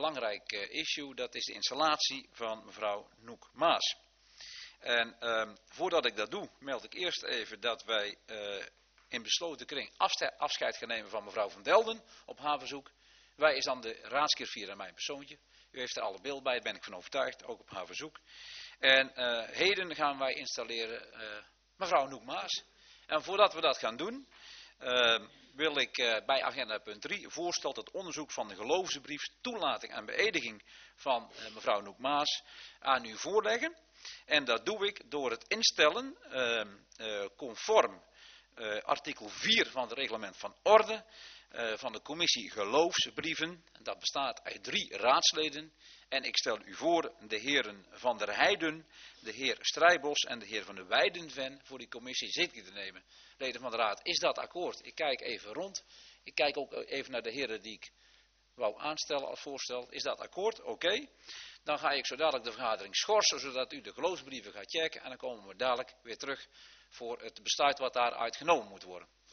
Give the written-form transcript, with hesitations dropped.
belangrijk issue. Dat is de installatie van mevrouw Noek Maas. En voordat ik dat doe, meld ik eerst even dat wij in besloten kring afscheid gaan nemen van mevrouw Van Delden op haar verzoek. Wij is dan de raadskirfier aan mijn persoontje. U heeft er alle beeld bij, daar ben ik van overtuigd, ook op haar verzoek. En heden gaan wij installeren mevrouw Noek Maas. En voordat we dat gaan doen, wil ik bij agenda punt 3 voorstel tot onderzoek van de geloofsbrief, toelating en beëdiging van mevrouw Noek Maas aan u voorleggen. En dat doe ik door het instellen, conform artikel 4 van het reglement van orde, van de commissie geloofsbrieven. Dat bestaat uit 3 raadsleden. En ik stel u voor de heren Van der Heijden, de heer Strijbos en de heer Van der Weidenven voor die commissie zitting te nemen. Leden van de raad, is dat akkoord? Ik kijk even rond. Ik kijk ook even naar de heren die ik wou aanstellen als voorstel. Is dat akkoord? Oké. Dan ga ik zo dadelijk de vergadering schorsen, zodat u de geloofsbrieven gaat checken. En dan komen we dadelijk weer terug voor het besluit wat daaruit genomen moet worden.